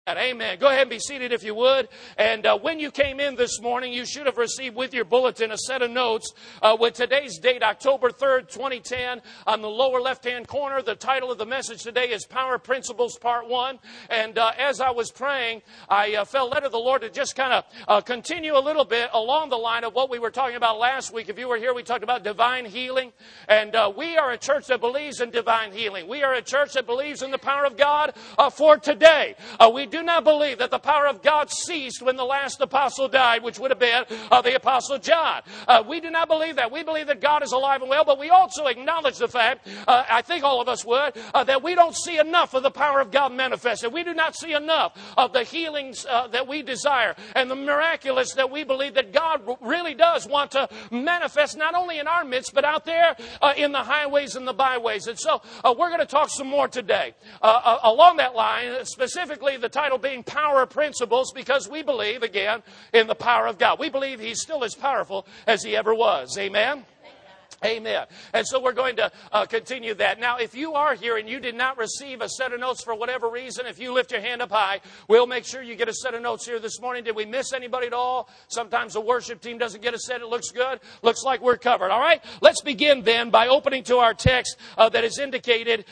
Amen. Go ahead and be seated if you would. And when you came in this morning, you should have received with your bulletin a set of notes with today's date, October 3rd, 2010. On the lower left-hand corner, the title of the message today is Power Principles Part 1. And as I was praying, I felt led of the Lord to just kind of continue a little bit along the line of what we were talking about last week. If you were here, we talked about divine healing. And we are a church that believes in divine healing. We are a church that believes in the power of God for today. We do not believe that the power of God ceased when the last apostle died, which would have been the Apostle John. We do not believe that. We believe that God is alive and well, but we also acknowledge the fact, I think all of us would, that we don't see enough of the power of God manifested. We do not see enough of the healings that we desire and the miraculous that we believe that God really does want to manifest, not only in our midst, but out there in the highways and the byways. And so we're going to talk some more today. Along that line, specifically the title being Power Principles, because we believe, again, in the power of God. We believe He's still as powerful as He ever was. Amen? Amen. And so we're going to continue that. Now, if you are here and you did not receive a set of notes for whatever reason, if you lift your hand up high, we'll make sure you get a set of notes here this morning. Did we miss anybody at all? Sometimes the worship team doesn't get a set. It looks good. Looks like we're covered. All right? Let's begin then by opening to our text that is indicated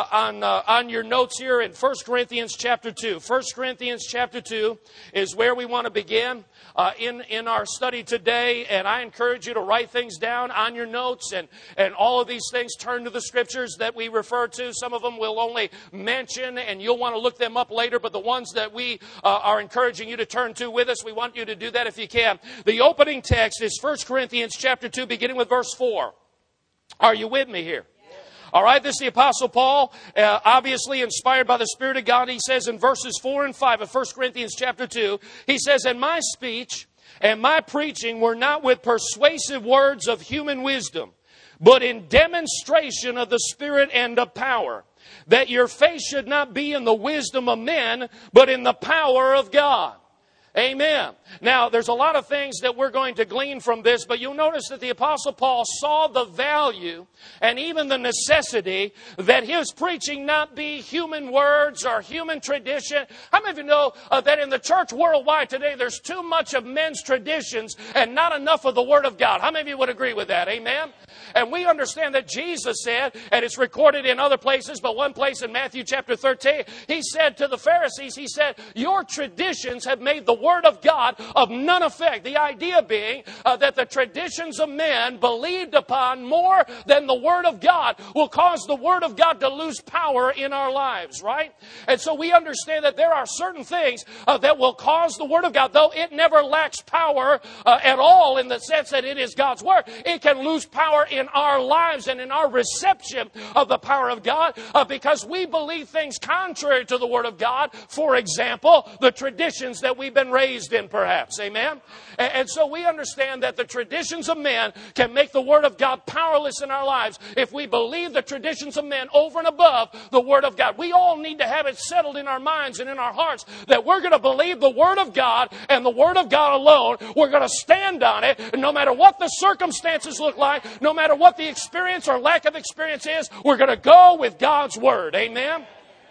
on your notes here in 1 Corinthians chapter 2. 1 Corinthians chapter 2 is where we want to begin in our study today. And I encourage you to write things down on your notes. And all of these things, turn to the scriptures that we refer to. Some of them we'll only mention, and you'll want to look them up later. But the ones that we are encouraging you to turn to with us, we want you to do that if you can. The opening text is 1 Corinthians chapter 2, beginning with verse 4. Are you with me here? All right, this is the Apostle Paul, obviously inspired by the Spirit of God. He says in verses 4 and 5 of 1 Corinthians chapter 2, he says, "And my speech and my preaching were not with persuasive words of human wisdom, but in demonstration of the Spirit and of power, that your faith should not be in the wisdom of men, but in the power of God." Amen. Now, there's a lot of things that we're going to glean from this, but you'll notice that the Apostle Paul saw the value and even the necessity that his preaching not be human words or human tradition. How many of you know that in the church worldwide today, there's too much of men's traditions and not enough of the Word of God? How many of you would agree with that? Amen? And we understand that Jesus said, and it's recorded in other places, but one place in Matthew chapter 13, He said to the Pharisees, He said, "Your traditions have made the Word of God of none effect." The idea being that the traditions of men believed upon more than the Word of God will cause the Word of God to lose power in our lives, right? And so we understand that there are certain things that will cause the Word of God, though it never lacks power at all in the sense that it is God's Word, it can lose power in our lives and in our reception of the power of God because we believe things contrary to the Word of God. For example, the traditions that we've been raised in, perhaps. Amen? And so we understand that the traditions of men can make the Word of God powerless in our lives if we believe the traditions of men over and above the Word of God. We all need to have it settled in our minds and in our hearts that we're going to believe the Word of God and the Word of God alone. We're going to stand on it, and no matter what the circumstances look like, no matter what the experience or lack of experience is, we're going to go with God's Word. Amen?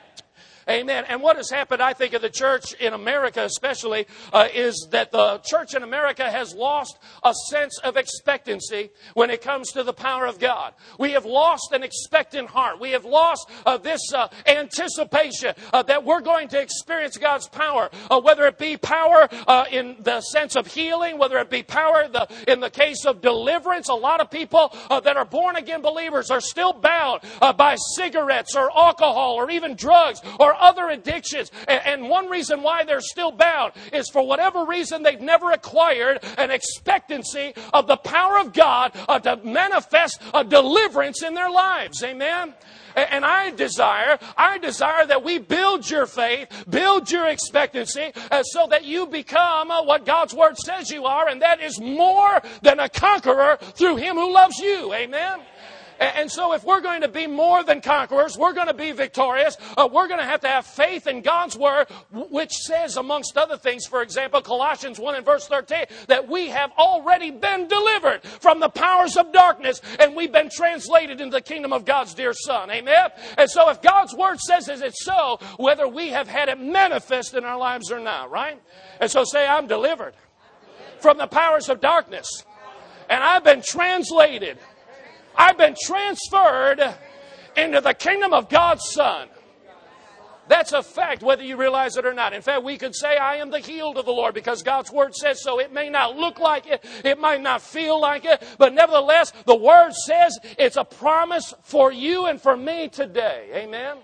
Amen. And what has happened, I think, in the church in America especially, is that the church in America has lost a sense of expectancy when it comes to the power of God. We have lost an expectant heart. We have lost this anticipation that we're going to experience God's power, whether it be power in the sense of healing, whether it be power in the case of deliverance. A lot of people that are born-again believers are still bound by cigarettes or alcohol or even drugs or other addictions. And one reason why they're still bound is for whatever reason they've never acquired an expectancy of the power of God to manifest a deliverance in their lives. Amen? And I desire that we build your faith, build your expectancy, so that you become what God's Word says you are, and that is more than a conqueror through Him who loves you. Amen? And so if we're going to be more than conquerors, we're going to be victorious, we're going to have faith in God's Word, which says, amongst other things, for example, Colossians 1 and verse 13, that we have already been delivered from the powers of darkness, and we've been translated into the kingdom of God's dear Son. Amen? And so if God's Word says it's so, whether we have had it manifest in our lives or not, right? And so say, I'm delivered from the powers of darkness, and I've been translated. I've been transferred into the kingdom of God's Son. That's a fact, whether you realize it or not. In fact, we could say, I am the healed of the Lord, because God's Word says so. It may not look like it. It might not feel like it. But nevertheless, the Word says it's a promise for you and for me today. Amen?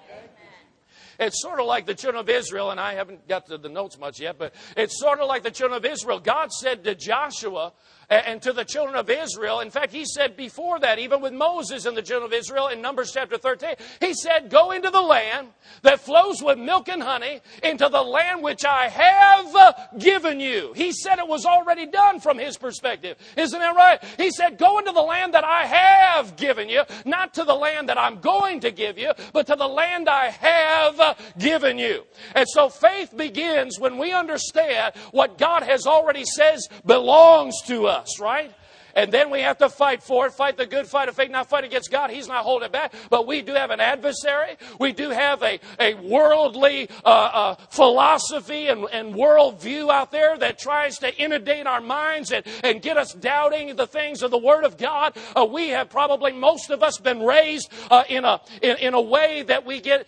It's sort of like the children of Israel, and I haven't got to the notes much yet, but it's sort of like the children of Israel. God said to Joshua and to the children of Israel, in fact, He said before that, even with Moses and the children of Israel in Numbers chapter 13, He said, go into the land that flows with milk and honey, into the land which I have given you. He said it was already done from His perspective. Isn't that right? He said, go into the land that I have given you, not to the land that I'm going to give you, but to the land I have given you. And so faith begins when we understand what God has already says belongs to us. Right? And then we have to fight for it, fight the good fight of faith, not fight against God. He's not holding it back. But we do have an adversary. We do have a worldly philosophy and worldview out there that tries to inundate our minds and get us doubting the things of the Word of God. We have probably, most of us, been raised in a way that we get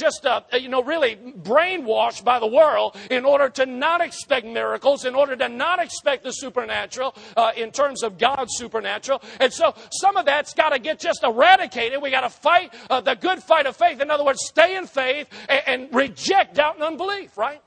really brainwashed by the world in order to not expect miracles, in order to not expect the supernatural in terms of God's supernatural. And so some of that's got to get just eradicated. We got to fight the good fight of faith. In other words, stay in faith and reject doubt and unbelief, right?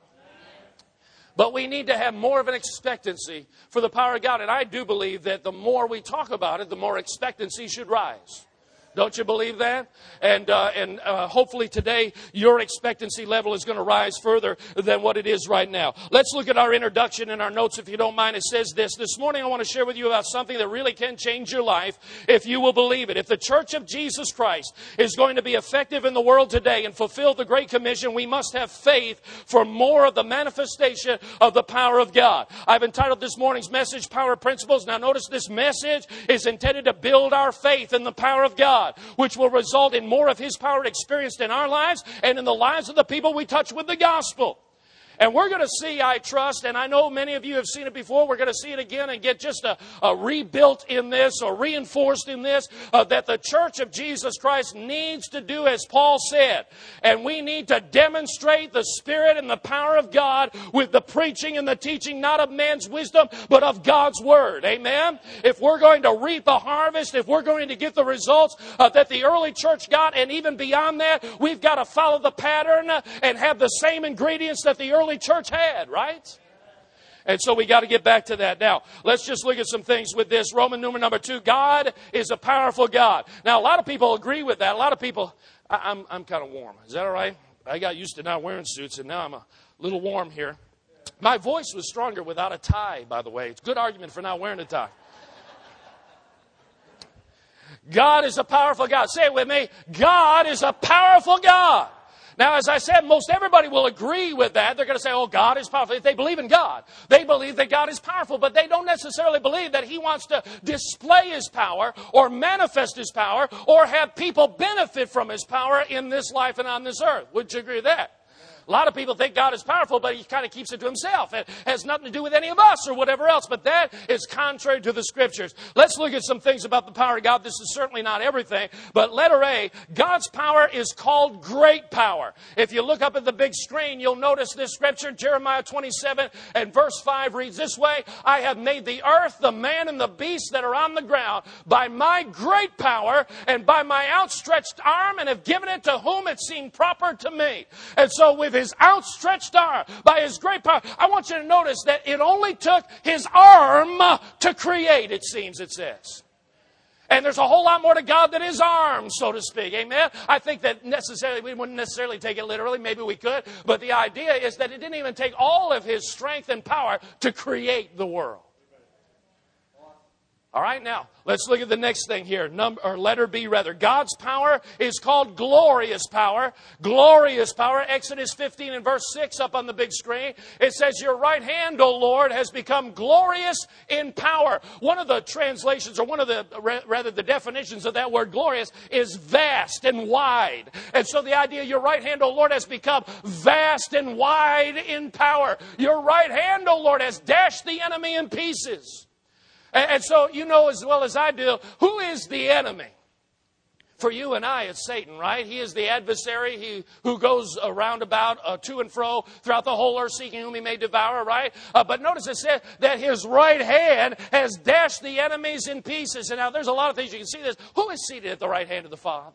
But we need to have more of an expectancy for the power of God. And I do believe that the more we talk about it, the more expectancy should rise. Don't you believe that? And hopefully today your expectancy level is going to rise further than what it is right now. Let's look at our introduction in our notes, if you don't mind. It says this. This morning I want to share with you about something that really can change your life if you will believe it. If the Church of Jesus Christ is going to be effective in the world today and fulfill the Great Commission, we must have faith for more of the manifestation of the power of God. I've entitled this morning's message, Power Principles. Now notice this message is intended to build our faith in the power of God, which will result in more of His power experienced in our lives and in the lives of the people we touch with the gospel. And we're going to see, I trust, and I know many of you have seen it before, we're going to see it again and get just a rebuilt in this or reinforced in this, that the Church of Jesus Christ needs to do as Paul said. And we need to demonstrate the Spirit and the power of God with the preaching and the teaching, not of man's wisdom, but of God's Word. Amen? If we're going to reap the harvest, if we're going to get the results that the early church got, and even beyond that, we've got to follow the pattern and have the same ingredients that the early church had, right? And so we got to get back to that. Now, let's just look at some things with this. Roman numeral number 2, God is a powerful God. Now, a lot of people agree with that. A lot of people, I'm kind of warm. Is that all right? I got used to not wearing suits, and now I'm a little warm here. My voice was stronger without a tie, by the way. It's a good argument for not wearing a tie. God is a powerful God. Say it with me. God is a powerful God. Now, as I said, most everybody will agree with that. They're going to say, oh, God is powerful. If they believe in God, they believe that God is powerful, but they don't necessarily believe that He wants to display His power or manifest His power or have people benefit from His power in this life and on this earth. Would you agree with that? A lot of people think God is powerful, but He kind of keeps it to Himself. It has nothing to do with any of us or whatever else, but that is contrary to the Scriptures. Let's look at some things about the power of God. This is certainly not everything, but letter A, God's power is called great power. If you look up at the big screen, you'll notice this Scripture, Jeremiah 27 and verse 5 reads this way, I have made the earth, the man, and the beast that are on the ground by my great power and by my outstretched arm, and have given it to whom it seemed proper to me. And so with His outstretched arm, by His great power. I want you to notice that it only took His arm to create, it seems, it says. And there's a whole lot more to God than His arm, so to speak. Amen? I think that we wouldn't necessarily take it literally. Maybe we could. But the idea is that it didn't even take all of His strength and power to create the world. All right, now, let's look at the next thing here. Letter B, rather. God's power is called glorious power. Glorious power. Exodus 15 and verse 6 up on the big screen. It says, your right hand, O Lord, has become glorious in power. One of the translations, or one of the definitions of that word glorious is vast and wide. And so the idea, your right hand, O Lord, has become vast and wide in power. Your right hand, O Lord, has dashed the enemy in pieces. And so you know as well as I do, who is the enemy? For you and I, it's Satan, right? He is the adversary who goes around about to and fro throughout the whole earth, seeking whom he may devour, right? But notice it said that his right hand has dashed the enemies in pieces. And now there's a lot of things you can see this. Who is seated at the right hand of the Father?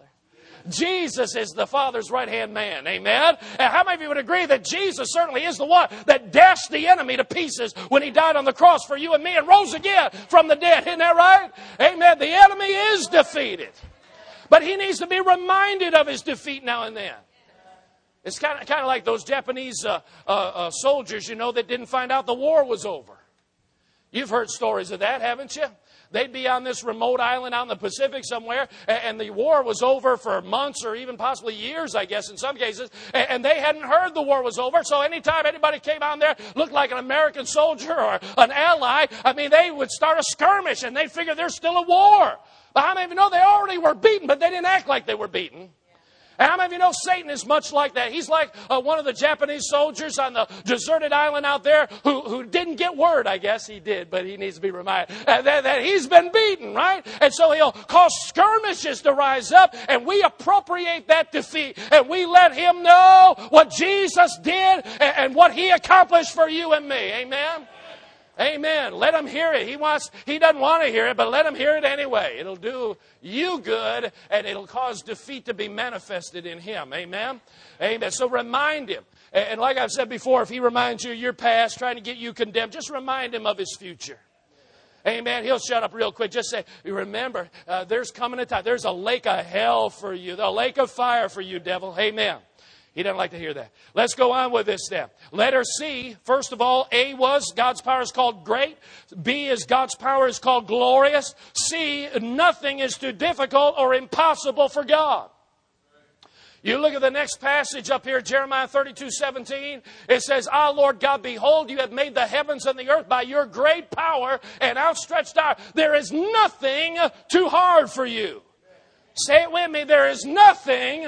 Jesus is the Father's right-hand man. Amen? And how many of you would agree that Jesus certainly is the one that dashed the enemy to pieces when he died on the cross for you and me and rose again from the dead? Isn't that right? Amen. The enemy is defeated. But he needs to be reminded of his defeat now and then. It's kind of like those Japanese soldiers, you know, that didn't find out the war was over. You've heard stories of that, haven't you? They'd be on this remote island out in the Pacific somewhere, and the war was over for months or even possibly years, I guess, in some cases, and they hadn't heard the war was over. So anytime anybody came on there, looked like an American soldier or an ally, I mean, they would start a skirmish, and they'd figure there's still a war. But how many of you know they already were beaten, but they didn't act like they were beaten? And how many of you know Satan is much like that? He's like one of the Japanese soldiers on the deserted island out there who didn't get word. I guess he did, but he needs to be reminded that he's been beaten, right? And so he'll cause skirmishes to rise up, and we appropriate that defeat, and we let him know what Jesus did and what he accomplished for you and me. Amen? Amen. Let him hear it. He doesn't want to hear it, but let him hear it anyway. It'll do you good, and it'll cause defeat to be manifested in him. Amen. Amen. So remind him. And like I've said before, if he reminds you of your past, trying to get you condemned, just remind him of his future. Amen. He'll shut up real quick. Just say, remember, there's coming a time. There's a lake of hell for you. A lake of fire for you, devil. Amen. He doesn't like to hear that. Let's go on with this then. Letter C, first of all, A was God's power is called great. B is God's power is called glorious. C, nothing is too difficult or impossible for God. You look at the next passage up here, Jeremiah 32:17. It says, Ah, Lord God, behold, you have made the heavens and the earth by your great power and outstretched arm. There is nothing too hard for you. Say it with me. There is nothing.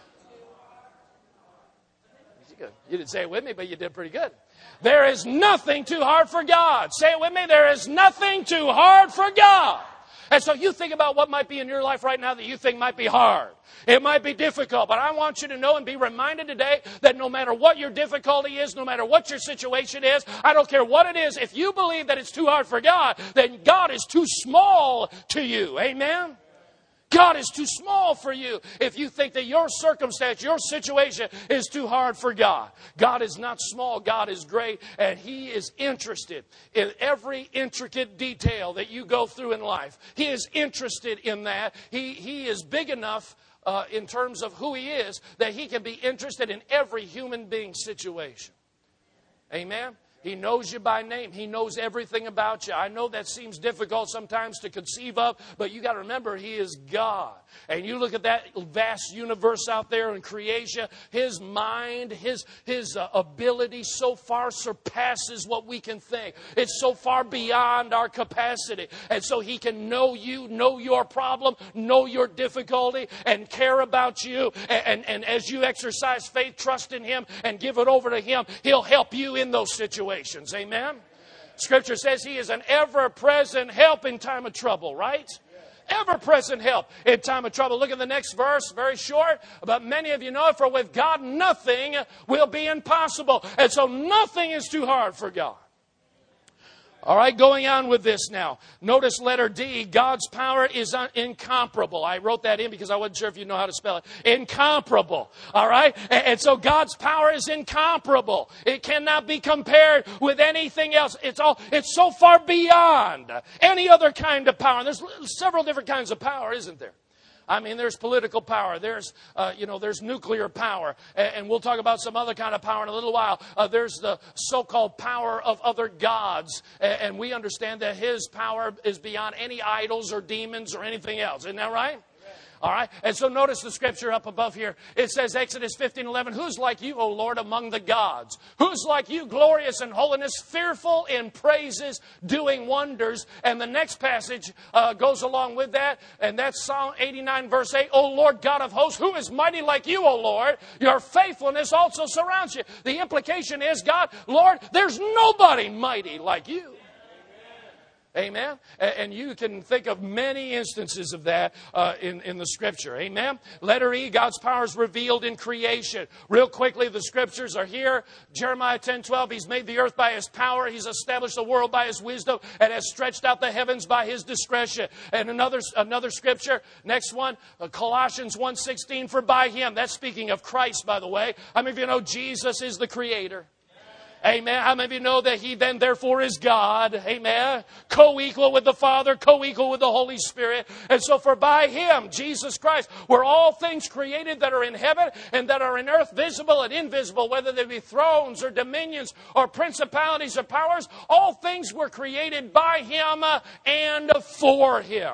Good. You didn't say it with me, but you did pretty good. There is nothing too hard for God. Say it with me. There is nothing too hard for God. And so you think about what might be in your life right now that you think might be hard. It might be difficult, but I want you to know and be reminded today that no matter what your difficulty is, no matter what your situation is, I don't care what it is, if you believe that it's too hard for God, then God is too small to you. Amen? God is too small for you if you think that your circumstance, your situation is too hard for God. God is not small. God is great, and He is interested in every intricate detail that you go through in life. He is interested in that. He is big enough in terms of who He is that He can be interested in every human being's situation. Amen? He knows you by name. He knows everything about you. I know that seems difficult sometimes to conceive of, but you got to remember He is God. And you look at that vast universe out there in creation, His mind, His ability so far surpasses what we can think. It's so far beyond our capacity. And so He can know you, know your problem, know your difficulty, and care about you. And as you exercise faith, trust in Him, and give it over to Him, He'll help you in those situations. Amen? Scripture says He is an ever-present help in time of trouble, right? Ever-present help in time of trouble. Look at the next verse, very short, but many of you know it, for with God nothing will be impossible. And so nothing is too hard for God. All right, going on with this now. Notice letter D, God's power is incomparable. I wrote that in because I wasn't sure if you know how to spell it. Incomparable. All right? And so God's power is incomparable. It cannot be compared with anything else. It's so far beyond any other kind of power. And there's several different kinds of power, isn't there? I mean, there's political power. There's nuclear power. And we'll talk about some other kind of power in a little while. There's the so-called power of other gods. And we understand that his power is beyond any idols or demons or anything else. Isn't that right? All right. And so notice the scripture up above here. It says, Exodus 15:11, who's like you, O Lord, among the gods? Who's like you, glorious in holiness, fearful in praises, doing wonders? And the next passage goes along with that. And that's Psalm 89, verse 8. O Lord God of hosts, who is mighty like you, O Lord? Your faithfulness also surrounds you. The implication is, God, Lord, there's nobody mighty like you. Amen. And you can think of many instances of that in the Scripture. Amen. Letter E, God's power is revealed in creation. Real quickly, the Scriptures are here. Jeremiah 10:12, He's made the earth by His power. He's established the world by His wisdom and has stretched out the heavens by His discretion. And another Scripture, next one, Colossians 1:16, for by Him, that's speaking of Christ, by the way. How many of you know Jesus is the Creator? Amen. How many of you know that He then therefore is God? Amen. Co-equal with the Father, co-equal with the Holy Spirit. And so for by Him, Jesus Christ, were all things created that are in heaven and that are in earth, visible and invisible, whether they be thrones or dominions or principalities or powers, all things were created by Him and for Him.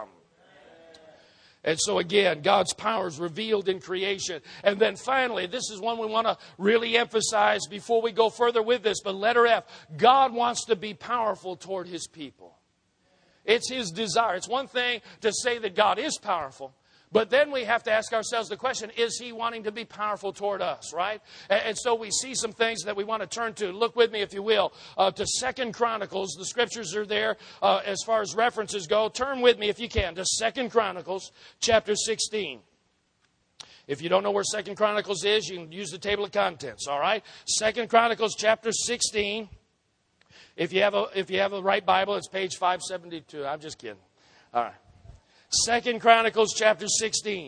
And so again, God's power is revealed in creation. And then finally, this is one we want to really emphasize before we go further with this. But letter F, God wants to be powerful toward His people. It's His desire. It's one thing to say that God is powerful. But then we have to ask ourselves the question, is He wanting to be powerful toward us, right? And so we see some things that we want to turn to. Look with me, if you will, to 2 Chronicles. The scriptures are there as far as references go. Turn with me, if you can, to 2 Chronicles chapter 16. If you don't know where 2 Chronicles is, you can use the table of contents, all right? 2 Chronicles chapter 16. If you have a right Bible, it's page 572. I'm just kidding. All right. 2 Chronicles chapter 16.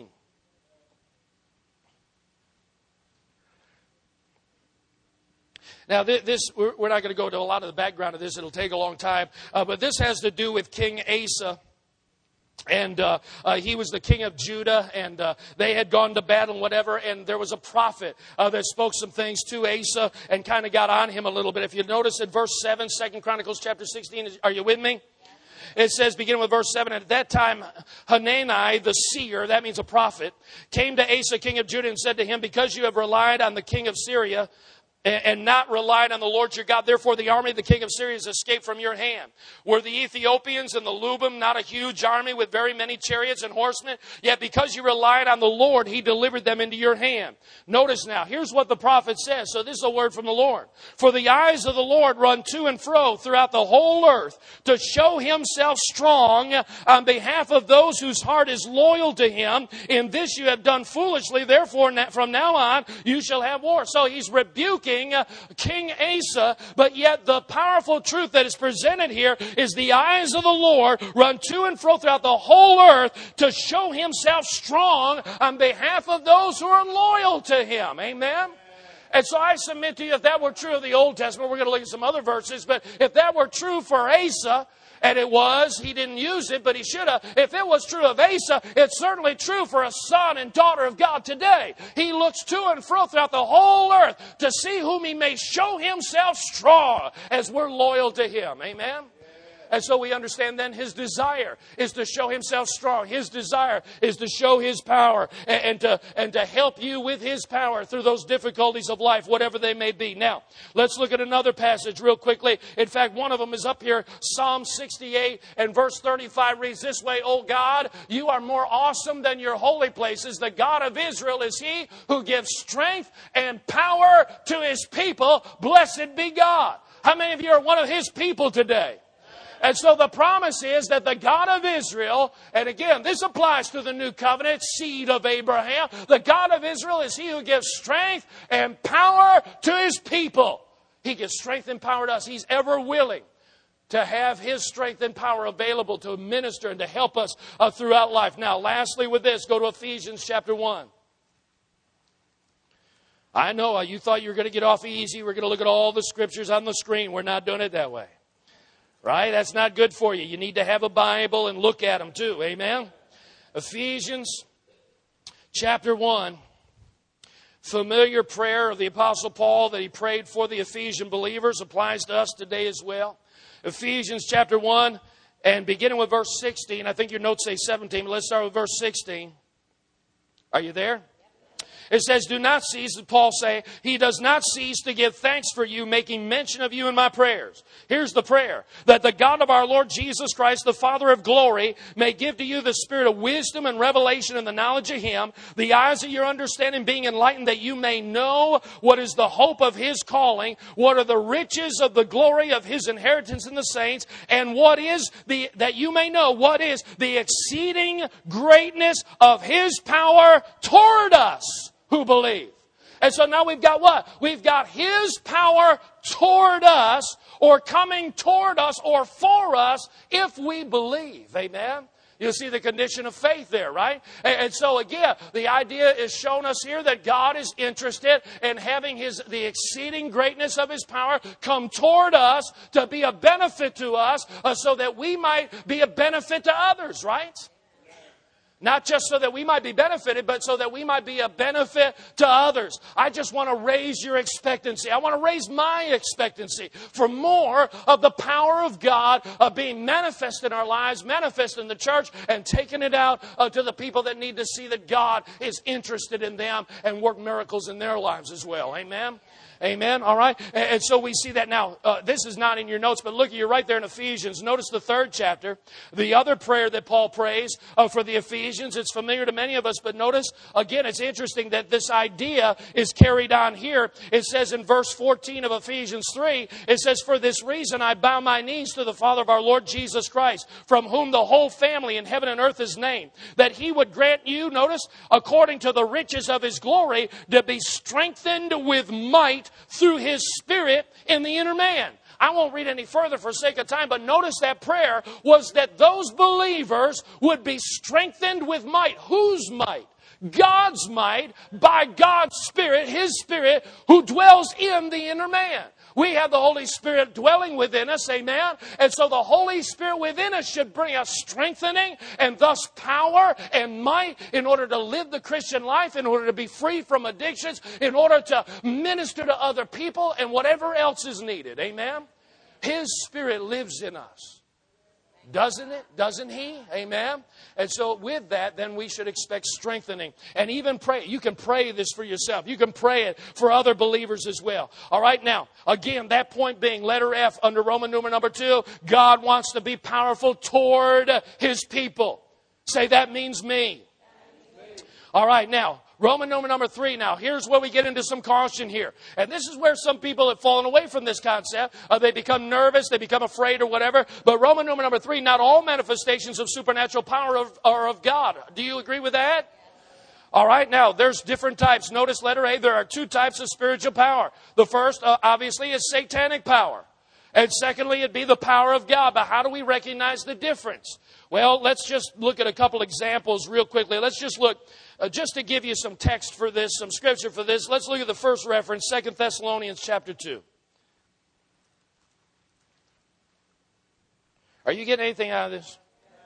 Now, we're not going to go to a lot of the background of this. It'll take a long time. But this has to do with King Asa. And he was the king of Judah, and they had gone to battle and whatever, and there was a prophet that spoke some things to Asa and kind of got on him a little bit. If you notice in verse 7, 2 Chronicles chapter 16, are you with me? It says, beginning with verse 7, at that time Hanani, the seer, that means a prophet, came to Asa, king of Judah, and said to him, because you have relied on the king of Syria and not relied on the Lord your God, therefore the army of the king of Syria has escaped from your hand. Were the Ethiopians and the Lubim not a huge army with very many chariots and horsemen? Yet because you relied on the Lord, He delivered them into your hand. Notice now, here's what the prophet says. So this is a word from the Lord. For the eyes of the Lord run to and fro throughout the whole earth to show Himself strong on behalf of those whose heart is loyal to Him. In this you have done foolishly. Therefore, from now on, you shall have war. So He's rebuking King Asa, but yet the powerful truth that is presented here is the eyes of the Lord run to and fro throughout the whole earth to show Himself strong on behalf of those who are loyal to Him. Amen? And so I submit to you, if that were true of the Old Testament, we're going to look at some other verses, but if that were true for Asa, and it was, he didn't use it, but he should have. If it was true of Asa, it's certainly true for a son and daughter of God today. He looks to and fro throughout the whole earth to see whom He may show Himself strong as we're loyal to Him. Amen? And so we understand then His desire is to show Himself strong. His desire is to show His power and to help you with His power through those difficulties of life, whatever they may be. Now, let's look at another passage real quickly. In fact, one of them is up here. Psalm 68 and verse 35 reads this way, O God, you are more awesome than your holy places. The God of Israel is He who gives strength and power to His people. Blessed be God. How many of you are one of His people today? And so the promise is that the God of Israel, and again, this applies to the new covenant, seed of Abraham. The God of Israel is He who gives strength and power to His people. He gives strength and power to us. He's ever willing to have His strength and power available to minister and to help us throughout life. Now, lastly with this, go to Ephesians chapter 1. I know you thought you were going to get off easy. We're going to look at all the scriptures on the screen. We're not doing it that way. Right? That's not good for you. You need to have a Bible and look at them too. Amen? Ephesians chapter 1. Familiar prayer of the Apostle Paul that he prayed for the Ephesian believers applies to us today as well. Ephesians chapter 1 and beginning with verse 16. I think your notes say 17, but let's start with verse 16. Are you there? It says, do not cease, as Paul say, he does not cease to give thanks for you, making mention of you in my prayers. Here's the prayer. That the God of our Lord Jesus Christ, the Father of glory, may give to you the spirit of wisdom and revelation and the knowledge of him, the eyes of your understanding being enlightened, that you may know what is the hope of his calling, what are the riches of the glory of his inheritance in the saints, and that you may know what is the exceeding greatness of his power toward us who believe. And so now we've got what? We've got his power toward us, or coming toward us, or for us, if we believe. Amen? You see the condition of faith there, right? And so again, the idea is shown us here that God is interested in having the exceeding greatness of his power come toward us to be a benefit to us, so that we might be a benefit to others, right? Not just so that we might be benefited, but so that we might be a benefit to others. I just want to raise your expectancy. I want to raise my expectancy for more of the power of God being manifest in our lives, manifest in the church, and taking it out to the people that need to see that God is interested in them and work miracles in their lives as well. Amen? Amen. All right. And so we see that now. This is not in your notes, but look, you're right there in Ephesians. Notice the 3rd chapter. The other prayer that Paul prays for the Ephesians. It's familiar to many of us, but notice again, it's interesting that this idea is carried on here. It says in verse 14 of Ephesians 3, it says, for this reason I bow my knees to the Father of our Lord Jesus Christ, from whom the whole family in heaven and earth is named, that he would grant you, notice, according to the riches of his glory, to be strengthened with might through his Spirit in the inner man. I won't read any further for sake of time, but notice that prayer was that those believers would be strengthened with might. Whose might? God's might, by God's Spirit, his Spirit, who dwells in the inner man. We have the Holy Spirit dwelling within us, amen? And so the Holy Spirit within us should bring us strengthening and thus power and might in order to live the Christian life, in order to be free from addictions, in order to minister to other people and whatever else is needed, amen? His Spirit lives in us. Doesn't it? Doesn't he? Amen? And so with that, then we should expect strengthening. And even pray. You can pray this for yourself. You can pray it for other believers as well. All right, now, again, that point being letter F under Roman numeral number 2, God wants to be powerful toward his people. Say, that means me. All right, now, Roman number 3 now. Here's where we get into some caution here. And this is where some people have fallen away from this concept. They become nervous, they become afraid or whatever. But Roman number 3, not all manifestations of supernatural power are of God. Do you agree with that? All right, now, there's different types. Notice letter A, there are 2 types of spiritual power. The first, obviously, is satanic power. And secondly, it'd be the power of God. But how do we recognize the difference? Well, let's just look at a couple examples real quickly. Let's just look, just to give you some text for this, some scripture for this. Let's look at the first reference, 2 Thessalonians chapter 2. Are you getting anything out of this?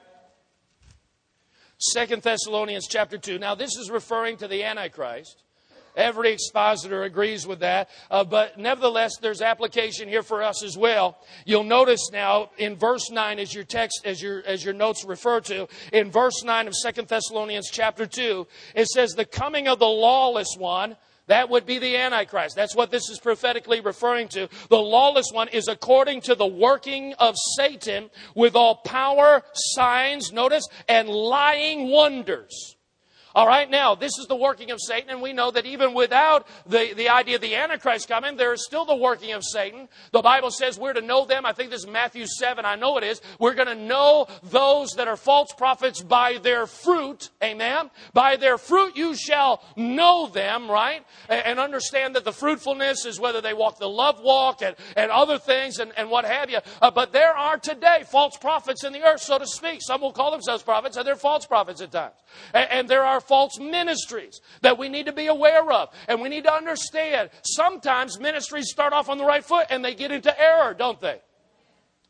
2 Thessalonians chapter 2. Now, this is referring to the Antichrist. Every expositor agrees with that. But nevertheless, there's application here for us as well. You'll notice now in verse 9, as your text, as your notes refer to, in verse 9 of 2 Thessalonians chapter 2, it says, the coming of the lawless one, that would be the Antichrist. That's what this is prophetically referring to. The lawless one is according to the working of Satan with all power, signs, notice, and lying wonders. All right, now, this is the working of Satan, and we know that even without the idea of the Antichrist coming, there is still the working of Satan. The Bible says we're to know them. I think this is Matthew 7. I know it is. We're going to know those that are false prophets by their fruit. Amen? By their fruit you shall know them, right? And understand that the fruitfulness is whether they walk the love walk and other things and what have you. But there are today false prophets in the earth, so to speak. Some will call themselves prophets, and they're false prophets at times. And there are false ministries that we need to be aware of. And we need to understand sometimes ministries start off on the right foot and they get into error, don't they?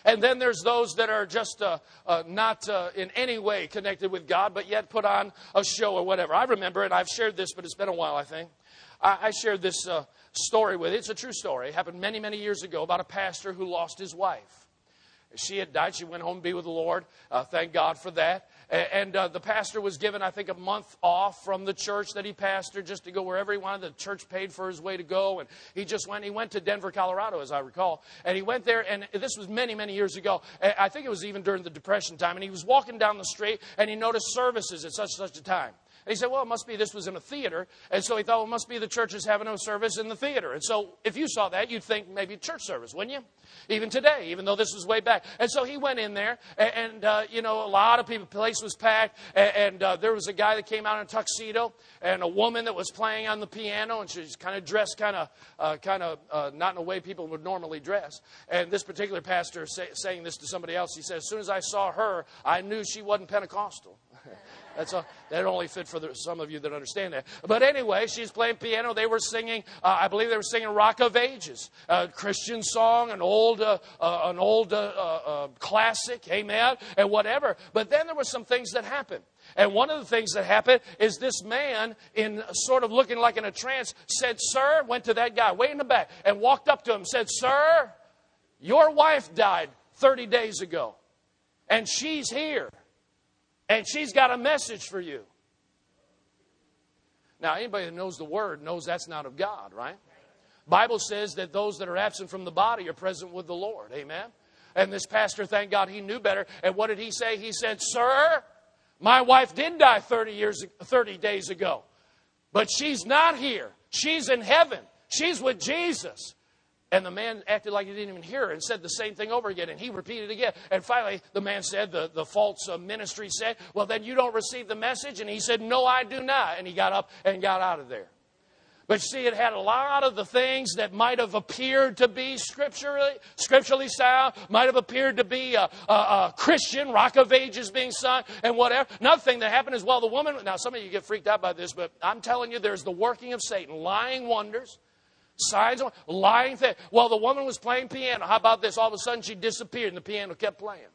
And then there's those that are just not in any way connected with God, but yet put on a show or whatever. I remember, and I've shared this, but it's been a while, I think. I shared this story with you. It's a true story. It happened many, many years ago about a pastor who lost his wife. She had died. She went home to be with the Lord. Thank God for that. And the pastor was given, I think, a month off from the church that he pastored just to go wherever he wanted. The church paid for his way to go. And he just went. He went to Denver, Colorado, as I recall. And he went there, and this was many, many years ago. I think it was even during the Depression time. And he was walking down the street, and he noticed services at such a time. And he said, well, it must be this was in a theater. And so he thought, well, it must be the church is having a service in the theater. And so if you saw that, you'd think maybe church service, wouldn't you? Even today, even though this was way back. And so he went in there, and a lot of people, the place was packed. And there was a guy that came out in a tuxedo, and a woman that was playing on the piano, and she's kind of dressed kind of not in a way people would normally dress. And this particular pastor saying this to somebody else, he said, as soon as I saw her, I knew she wasn't Pentecostal. That only fit for some of you that understand that. But anyway, she's playing piano. They were singing, I believe they were singing Rock of Ages, a Christian song, an old classic, amen, and whatever. But then there were some things that happened. And one of the things that happened is this man, in sort of looking like in a trance, said, sir, went to that guy way in the back and walked up to him and said, sir, your wife died 30 days ago, and she's here. And she's got a message for you. Now, anybody that knows the Word knows that's not of God, right? Bible says that those that are absent from the body are present with the Lord. Amen? And this pastor, thank God, he knew better. And what did he say? He said, sir, my wife did die 30 days ago. But she's not here. She's in heaven. She's with Jesus. And the man acted like he didn't even hear her and said the same thing over again. And he repeated again. And finally, the man said, the false ministry said, well, then you don't receive the message. And he said, no, I do not. And he got up and got out of there. But see, it had a lot of the things that might have appeared to be scripturally sound, might have appeared to be a Christian, Rock of Ages being sung, and whatever. Another thing that happened is, well, the woman, now some of you get freaked out by this, but I'm telling you, there's the working of Satan, lying wonders. Signs, lying thing. Well, the woman was playing piano. How about this? All of a sudden, she disappeared, and the piano kept playing.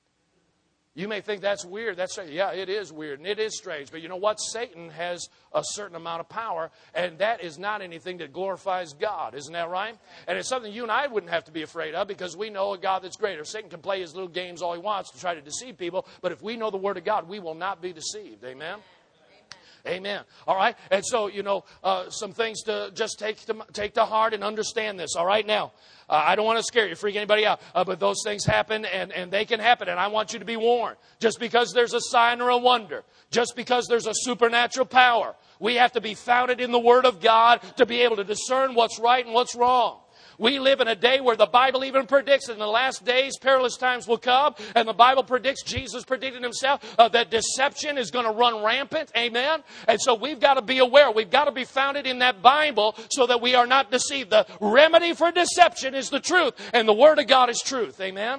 You may think that's weird. Yeah, it is weird, and it is strange. But you know what? Satan has a certain amount of power, and that is not anything that glorifies God. Isn't that right? And it's something you and I wouldn't have to be afraid of, because we know a God that's greater. Satan can play his little games all he wants to try to deceive people, but if we know the Word of God, we will not be deceived. Amen? Amen. All right. And so, some things to just take to heart and understand this. All right. Now, I don't want to scare you, freak anybody out. But those things happen, and they can happen. And I want you to be warned. Just because there's a sign or a wonder, just because there's a supernatural power, we have to be founded in the Word of God to be able to discern what's right and what's wrong. We live in a day where the Bible even predicts that in the last days perilous times will come. And the Bible predicts, Jesus predicted himself, that deception is going to run rampant. Amen? And so we've got to be aware. We've got to be founded in that Bible so that we are not deceived. The remedy for deception is the truth. And the Word of God is truth. Amen?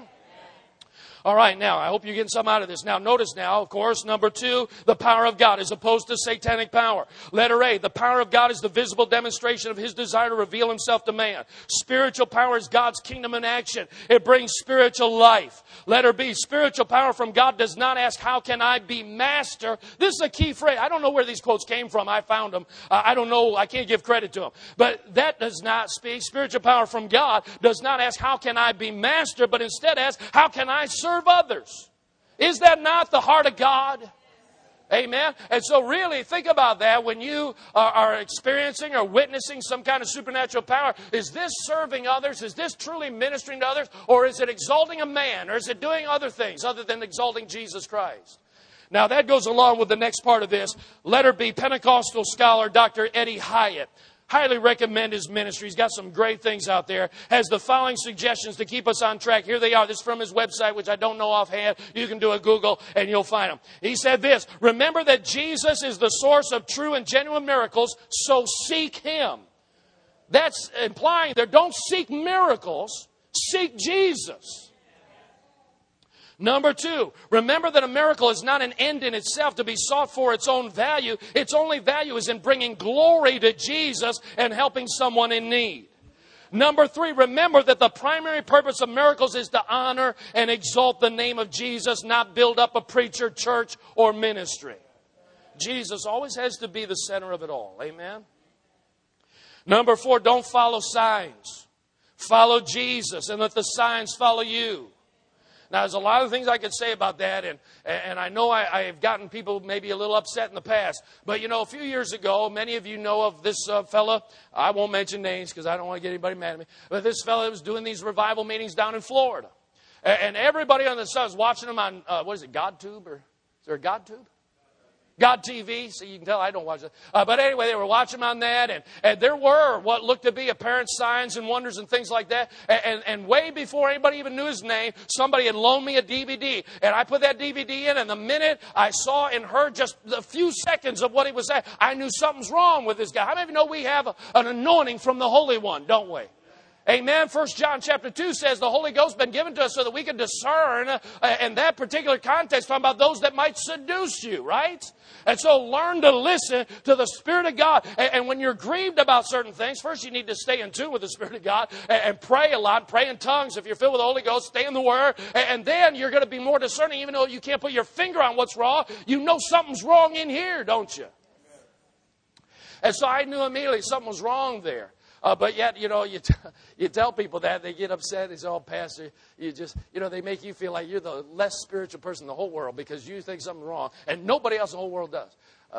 All right, now, I hope you're getting some out of this. Now, notice now, of course, number 2, the power of God as opposed to satanic power. Letter A, the power of God is the visible demonstration of His desire to reveal Himself to man. Spiritual power is God's kingdom in action. It brings spiritual life. Letter B, spiritual power from God does not ask, how can I be master? This is a key phrase. I don't know where these quotes came from. I found them. I don't know. I can't give credit to them. But that does not speak. Spiritual power from God does not ask, how can I be master? But instead asks, how can I serve others? Is that not the heart of God? Amen. And so really think about that when you are experiencing or witnessing some kind of supernatural power. Is this serving others? Is this truly ministering to others? Or is it exalting a man? Or is it doing other things other than exalting Jesus Christ? Now that goes along with the next part of this. Letter B, Pentecostal scholar Dr. Eddie Hyatt. Highly recommend his ministry. He's got some great things out there. Has the following suggestions to keep us on track. Here they are. This is from his website, which I don't know offhand. You can do a Google and you'll find them. He said this: remember that Jesus is the source of true and genuine miracles, so seek Him. That's implying there, don't seek miracles, seek Jesus. Number 2, remember that a miracle is not an end in itself to be sought for its own value. Its only value is in bringing glory to Jesus and helping someone in need. Number 3, remember that the primary purpose of miracles is to honor and exalt the name of Jesus, not build up a preacher, church, or ministry. Jesus always has to be the center of it all. Amen? Number 4, don't follow signs. Follow Jesus and let the signs follow you. Now, there's a lot of things I could say about that, and I know I have gotten people maybe a little upset in the past. But, you know, a few years ago, many of you know of this fella. I won't mention names because I don't want to get anybody mad at me. But this fella was doing these revival meetings down in Florida. And everybody on the side was watching him on, GodTube? Or is there a GodTube? God TV, so you can tell I don't watch it. But anyway, they were watching on that, and there were what looked to be apparent signs and wonders and things like that. And way before anybody even knew his name, somebody had loaned me a DVD. And I put that DVD in, and the minute I saw and heard just a few seconds of what he was saying, I knew something's wrong with this guy. How many of you know we have an anointing from the Holy One, don't we? Amen. 1 John chapter 2 says the Holy Ghost has been given to us so that we can discern, in that particular context, talking about those that might seduce you, right? And so learn to listen to the Spirit of God. And when you're grieved about certain things, first you need to stay in tune with the Spirit of God and pray a lot, pray in tongues. If you're filled with the Holy Ghost, stay in the Word. And then you're going to be more discerning, even though you can't put your finger on what's wrong. You know something's wrong in here, don't you? And so I knew immediately something was wrong there. But yet, you know, you tell people that, they get upset. They say, oh, Pastor, they make you feel like you're the less spiritual person in the whole world because you think something's wrong. And nobody else in the whole world does.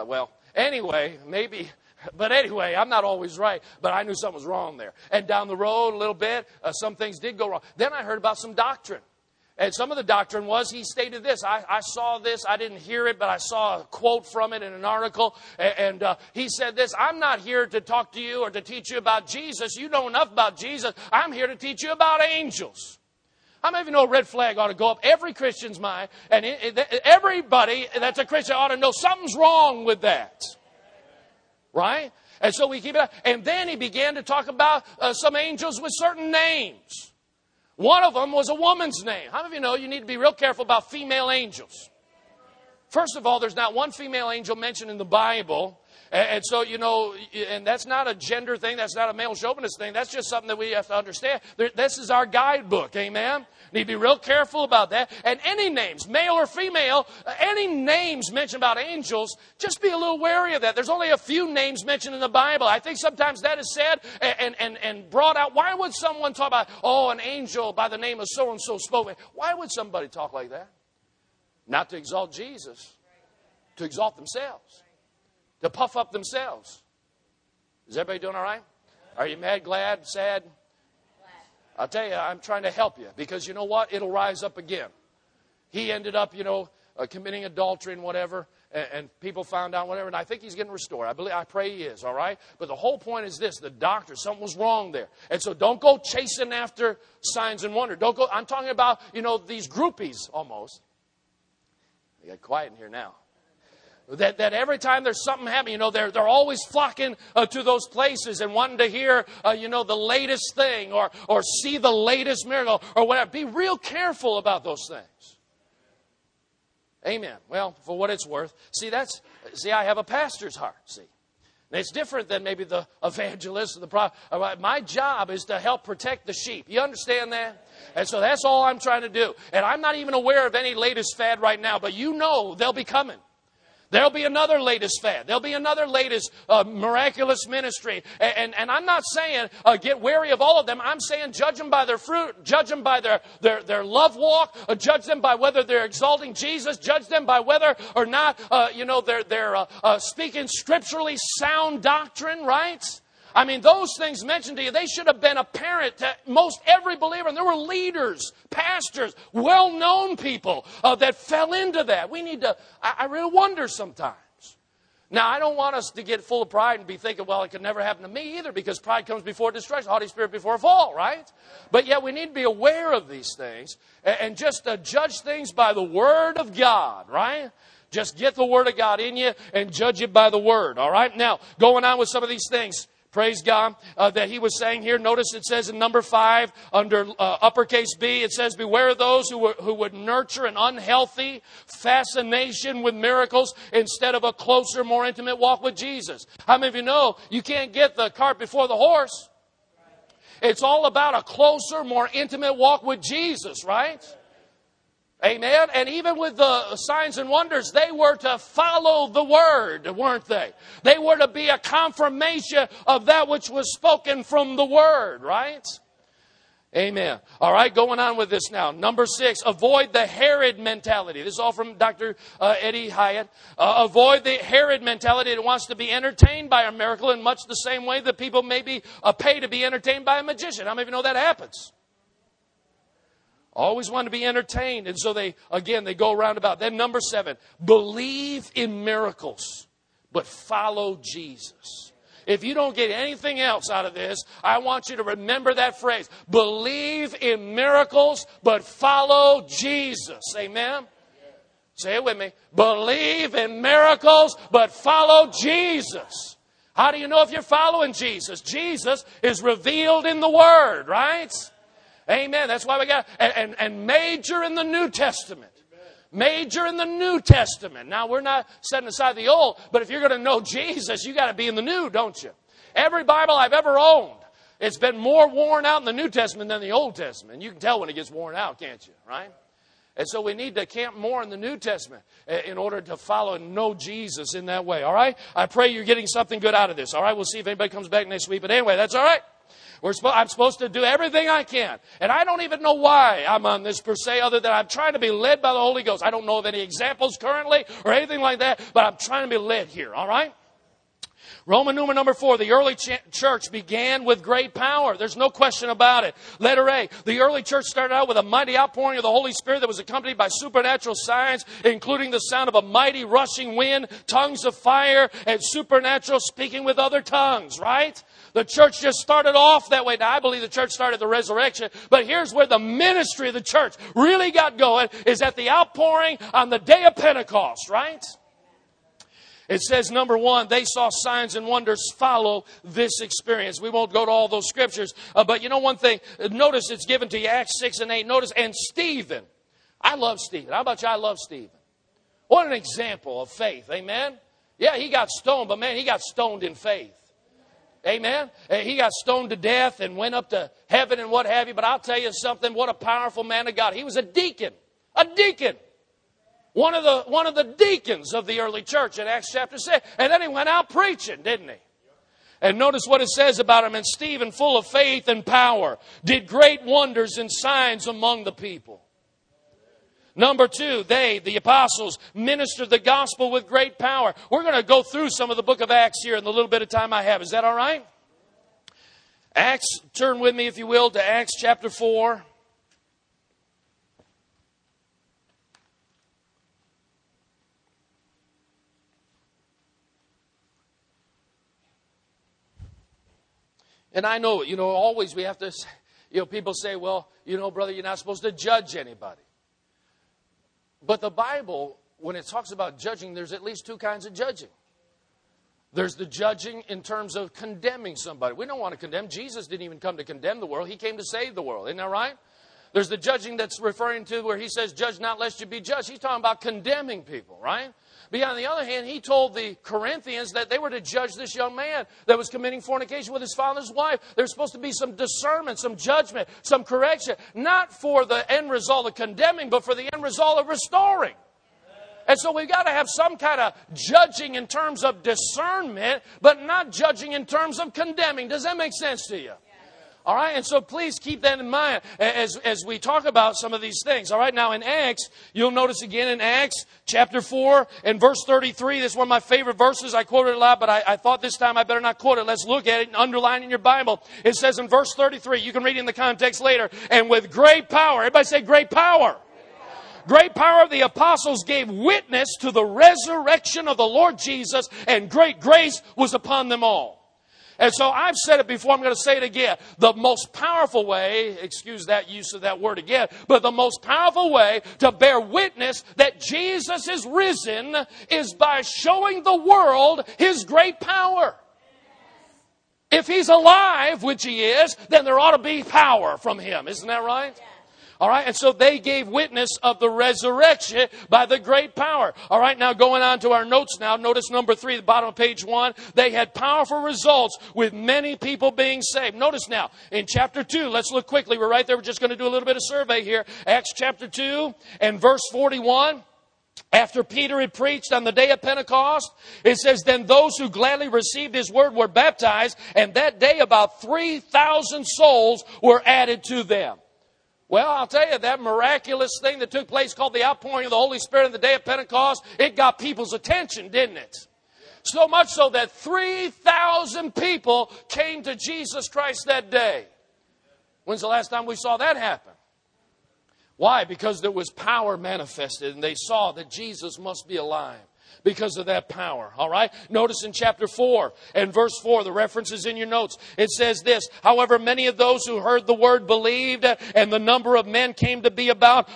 Anyway, maybe. But anyway, I'm not always right. But I knew something was wrong there. And down the road a little bit, some things did go wrong. Then I heard about some doctrine. And some of the doctrine was, he stated this. I saw this. I didn't hear it, but I saw a quote from it in an article. And he said this, I'm not here to talk to you or to teach you about Jesus. You know enough about Jesus. I'm here to teach you about angels. How many of you know a red flag ought to go up every Christian's mind? And everybody that's a Christian ought to know something's wrong with that. Right? And so we keep it up. And then he began to talk about some angels with certain names. One of them was a woman's name. How many of you know you need to be real careful about female angels? First of all, there's not one female angel mentioned in the Bible. And so, you know, and that's not a gender thing. That's not a male chauvinist thing. That's just something that we have to understand. This is our guidebook. Amen? Need to be real careful about that. And any names, male or female, any names mentioned about angels, just be a little wary of that. There's only a few names mentioned in the Bible. I think sometimes that is said and brought out. Why would someone talk about, an angel by the name of so-and-so spoke? Why would somebody talk like that? Not to exalt Jesus, to exalt themselves. To puff up themselves. Is everybody doing all right? Are you mad, glad, sad? I'll tell you, I'm trying to help you. Because you know what? It'll rise up again. He ended up, committing adultery and whatever. And people found out whatever. And I think he's getting restored. I pray he is, all right? But the whole point is this. The doctor, something was wrong there. And so don't go chasing after signs and wonders. Don't go. I'm talking about, these groupies almost. They got quiet in here now. That every time there's something happening, they're always flocking to those places and wanting to hear, the latest thing or see the latest miracle or whatever. Be real careful about those things. Amen. Well, for what it's worth. I have a pastor's heart, see. And it's different than maybe the evangelist or the prophet. My job is to help protect the sheep. You understand that? And so that's all I'm trying to do. And I'm not even aware of any latest fad right now, but they'll be coming. There'll be another latest fad. There'll be another latest miraculous ministry. And I'm not saying get wary of all of them. I'm saying judge them by their fruit. Judge them by their love walk. Judge them by whether they're exalting Jesus. Judge them by whether or not, they're speaking scripturally sound doctrine, right? I mean, those things mentioned to you, they should have been apparent to most every believer. And there were leaders, pastors, well-known people that fell into that. We need to, I really wonder sometimes. Now, I don't want us to get full of pride and be thinking, well, it could never happen to me either, because pride comes before destruction, haughty spirit before a fall, right? But yet we need to be aware of these things and just judge things by the Word of God, right? Just get the Word of God in you and judge it by the Word, all right? Now, going on with some of these things. Praise God, that he was saying here. Notice it says in number 5, under uppercase B, it says, beware of those who would nurture an unhealthy fascination with miracles instead of a closer, more intimate walk with Jesus. How many of you know you can't get the cart before the horse? It's all about a closer, more intimate walk with Jesus, right? Amen. And even with the signs and wonders, they were to follow the word, weren't they? They were to be a confirmation of that which was spoken from the word, right? Amen. All right, going on with this now. Number 6, avoid the Herod mentality. This is all from Dr. Eddie Hyatt. Avoid the Herod mentality that wants to be entertained by a miracle in much the same way that people maybe pay to be entertained by a magician. How many of you know that happens? Always want to be entertained. And so they go around about. Then number 7, believe in miracles, but follow Jesus. If you don't get anything else out of this, I want you to remember that phrase. Believe in miracles, but follow Jesus. Amen? Say it with me. Believe in miracles, but follow Jesus. How do you know if you're following Jesus? Jesus is revealed in the Word, right? Amen. That's why we got, and major in the New Testament. Major in the New Testament. Now, we're not setting aside the Old, but if you're going to know Jesus, you got to be in the New, don't you? Every Bible I've ever owned, it's been more worn out in the New Testament than the Old Testament. You can tell when it gets worn out, can't you? Right? And so we need to camp more in the New Testament in order to follow and know Jesus in that way. All right? I pray you're getting something good out of this. All right? We'll see if anybody comes back next week. But anyway, that's all right. I'm supposed to do everything I can. And I don't even know why I'm on this per se, other than I'm trying to be led by the Holy Ghost. I don't know of any examples currently or anything like that, but I'm trying to be led here, all right? Roman numeral number 4, the early church began with great power. There's no question about it. Letter A, the early church started out with a mighty outpouring of the Holy Spirit that was accompanied by supernatural signs, including the sound of a mighty rushing wind, tongues of fire, and supernatural speaking with other tongues, right? The church just started off that way. Now, I believe the church started the resurrection, but here's where the ministry of the church really got going, is at the outpouring on the day of Pentecost, right? It says, number 1, they saw signs and wonders follow this experience. We won't go to all those scriptures, but you know one thing, notice it's given to you, Acts 6 and 8. Notice, and Stephen. I love Stephen. How about you? I love Stephen. What an example of faith, amen? Yeah, he got stoned, but man, he got stoned in faith. Amen? He got stoned to death and went up to heaven and what have you, but I'll tell you something, what a powerful man of God. He was a deacon. A deacon. One of the deacons of the early church in Acts chapter 6. And then he went out preaching, didn't he? And notice what it says about him. And Stephen, full of faith and power, did great wonders and signs among the people. Number 2, they, the apostles, ministered the gospel with great power. We're going to go through some of the book of Acts here in the little bit of time I have. Is that all right? Acts, turn with me, if you will, to Acts chapter 4. And I know, always we have to, people say, well, brother, you're not supposed to judge anybody. But the Bible, when it talks about judging, there's at least 2 kinds of judging. There's the judging in terms of condemning somebody. We don't want to condemn. Jesus didn't even come to condemn the world. He came to save the world. Isn't that right? There's the judging that's referring to where he says, judge not lest you be judged. He's talking about condemning people, right? But on the other hand, he told the Corinthians that they were to judge this young man that was committing fornication with his father's wife. There's supposed to be some discernment, some judgment, some correction. Not for the end result of condemning, but for the end result of restoring. And so we've got to have some kind of judging in terms of discernment, but not judging in terms of condemning. Does that make sense to you? All right, and so please keep that in mind as we talk about some of these things. All right, now in Acts, you'll notice again in Acts chapter 4 and verse 33, this is one of my favorite verses. I quote it a lot, but I thought this time I better not quote it. Let's look at it and underline in your Bible. It says in verse 33, you can read it in the context later, and with great power, everybody say great power. Great power of the apostles gave witness to the resurrection of the Lord Jesus, and great grace was upon them all. And so I've said it before, I'm going to say it again. The most powerful way, excuse that use of that word again, but the most powerful way to bear witness that Jesus is risen is by showing the world His great power. If He's alive, which He is, then there ought to be power from Him. Isn't that right? All right, and so they gave witness of the resurrection by the great power. All right, now going on to our notes now. Notice number 3, the bottom of page 1. They had powerful results with many people being saved. Notice now, in chapter 2, let's look quickly. We're right there. We're just going to do a little bit of survey here. Acts chapter 2 and verse 41. After Peter had preached on the day of Pentecost, it says, then those who gladly received his word were baptized, and that day about 3,000 souls were added to them. Well, I'll tell you, that miraculous thing that took place called the outpouring of the Holy Spirit on the day of Pentecost, it got people's attention, didn't it? So much so that 3,000 people came to Jesus Christ that day. When's the last time we saw that happen? Why? Because there was power manifested, and they saw that Jesus must be alive because of that power. All right? Notice in chapter 4 and verse 4, the reference is in your notes. It says this, however, many of those who heard the word believed, and the number of men came to be about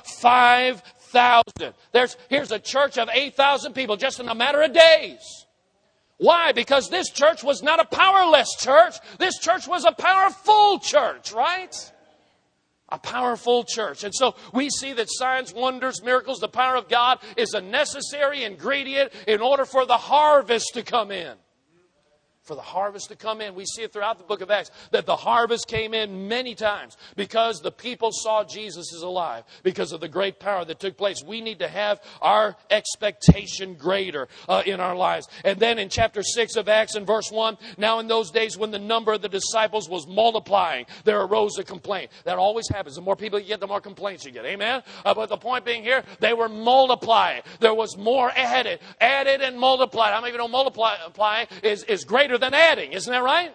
5,000. Here's a church of 8,000 people just in a matter of days. Why? Because this church was not a powerless church. This church was a powerful church, right? A powerful church. And so we see that signs, wonders, miracles, the power of God is a necessary ingredient in order for the harvest to come in. For the harvest to come in. We see it throughout the book of Acts that the harvest came in many times because the people saw Jesus is alive, because of the great power that took place. We need to have our expectation greater in our lives. And then in chapter 6 of Acts and verse 1, now in those days when the number of the disciples was multiplying, there arose a complaint. That always happens. The more people you get, the more complaints you get. Amen? But the point being here, they were multiplying. There was more added and multiplied. How many of you know multiplying is greater than adding? Isn't that right?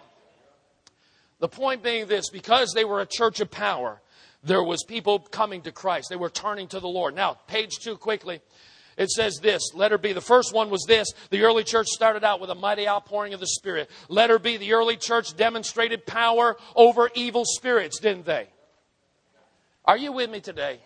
The point being this, because they were a church of power, there was people coming to Christ. They were turning to the Lord. Now, page 2 quickly. It says this, letter B. The first one was this. The early church started out with a mighty outpouring of the Spirit. Letter B, the early church demonstrated power over evil spirits, didn't they? Are you with me today?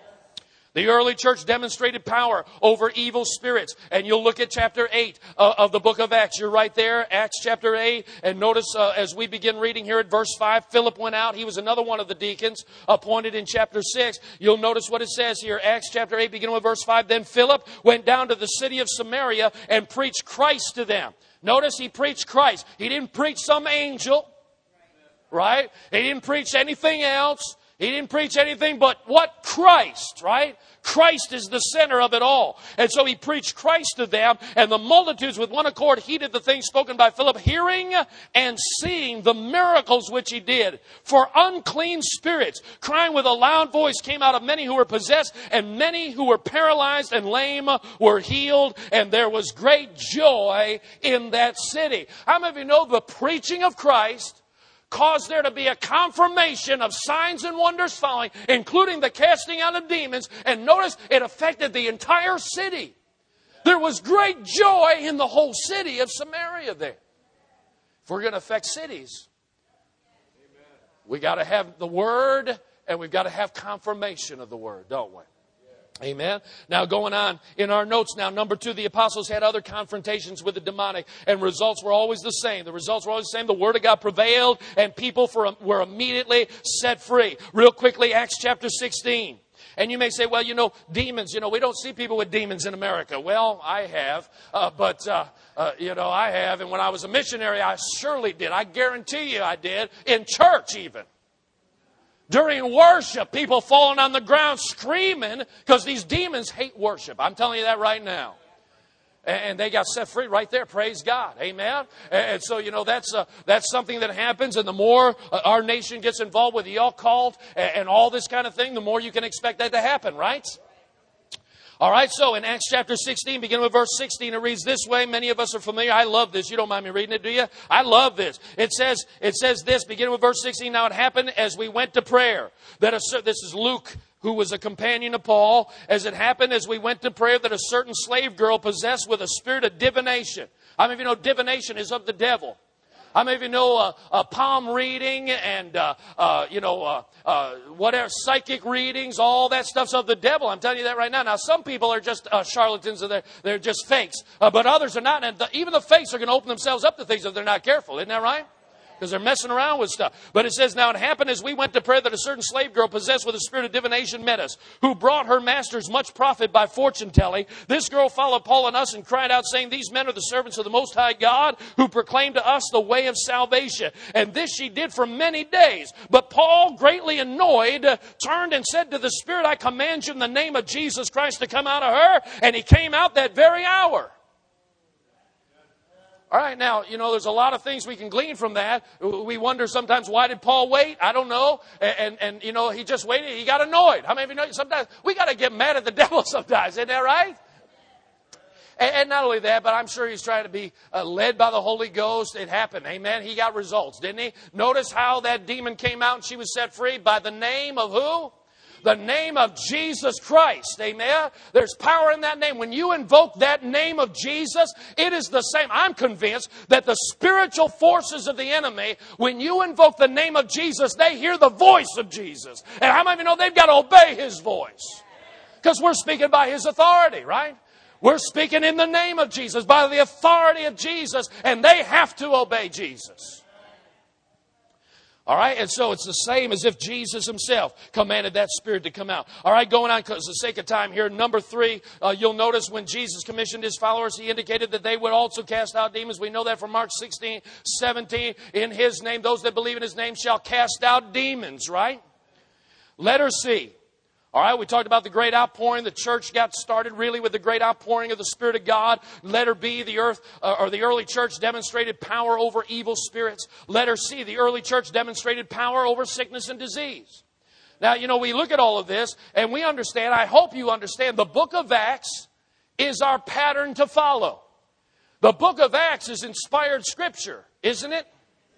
The early church demonstrated power over evil spirits. And you'll look at chapter 8 of the book of Acts. You're right there, Acts chapter 8. And notice as we begin reading here at verse 5, Philip went out. He was another one of the deacons appointed in chapter 6. You'll notice what it says here, Acts chapter 8, beginning with verse 5. Then Philip went down to the city of Samaria and preached Christ to them. Notice he preached Christ. He didn't preach some angel, right? He didn't preach anything else. He didn't preach anything but what? Christ, right? Christ is the center of it all. And so he preached Christ to them, and the multitudes with one accord heeded the things spoken by Philip, hearing and seeing the miracles which he did. For unclean spirits, crying with a loud voice, came out of many who were possessed, and many who were paralyzed and lame were healed, and there was great joy in that city. How many of you know the preaching of Christ caused there to be a confirmation of signs and wonders following, including the casting out of demons. And notice it affected the entire city. There was great joy in the whole city of Samaria there. If we're going to affect cities, we got to have the word and we've got to have confirmation of the word, don't we? Amen. Now going on in our notes now, number 2, the apostles had other confrontations with the demonic, and results were always the same. The results were always the same. The word of God prevailed, and people were immediately set free. Real quickly, Acts chapter 16. And you may say, well, demons, we don't see people with demons in America. Well, I have, I have. And when I was a missionary, I surely did. I guarantee you I did. In church even. During worship, people falling on the ground screaming because these demons hate worship. I'm telling you that right now. And they got set free right there. Praise God. Amen. And so, that's something that happens. And the more our nation gets involved with the occult and all this kind of thing, the more you can expect that to happen, right? All right, so in Acts chapter 16, beginning with verse 16, it reads this way. Many of us are familiar. I love this. You don't mind me reading it, do you? I love this. It says this, beginning with verse 16. Now it happened as we went to prayer. This is Luke, who was a companion of Paul. As it happened as we went to prayer, that a certain slave girl possessed with a spirit of divination. How many of you know divination is of the devil? How many of you know palm reading and, whatever, psychic readings, all that stuff's of the devil? I'm telling you that right now. Now, some people are just charlatans, and they're just fakes. But others are not. And even the fakes are going to open themselves up to things if they're not careful. Isn't that right? because they're messing around with stuff. But it says, now it happened as we went to prayer that a certain slave girl possessed with a spirit of divination met us, who brought her masters much profit by fortune telling. This girl followed Paul and us and cried out, saying, these men are the servants of the Most High God, who proclaim to us the way of salvation. And this she did for many days. But Paul, greatly annoyed, turned and said to the spirit, I command you in the name of Jesus Christ to come out of her. And he came out that very hour. All right, now, there's a lot of things we can glean from that. We wonder sometimes, why did Paul wait? I don't know. And he just waited. He got annoyed. How many of you know sometimes we got to get mad at the devil sometimes? Isn't that right? And not only that, but I'm sure he's trying to be led by the Holy Ghost. It happened. Amen. He got results, didn't he? Notice how that demon came out and she was set free by the name of who? The name of Jesus Christ. Amen. There's power in that name. When you invoke that name of Jesus, it is the same. I'm convinced that the spiritual forces of the enemy, when you invoke the name of Jesus, they hear the voice of Jesus. And how many of you know they've got to obey His voice? Because we're speaking by His authority, right? We're speaking in the name of Jesus, by the authority of Jesus, and they have to obey Jesus. All right, and so it's the same as if Jesus Himself commanded that spirit to come out. All right, going on, because for the sake of time here, number 3, you'll notice when Jesus commissioned His followers, He indicated that they would also cast out demons. We know that from Mark 16:17. In His name, those that believe in His name shall cast out demons, right? Letter C. All right, we talked about the great outpouring. The church got started really with the great outpouring of the Spirit of God. Letter B, the early church demonstrated power over evil spirits. Letter C, the early church demonstrated power over sickness and disease. Now, we look at all of this and we understand, I hope you understand, the book of Acts is our pattern to follow. The book of Acts is inspired scripture, isn't it?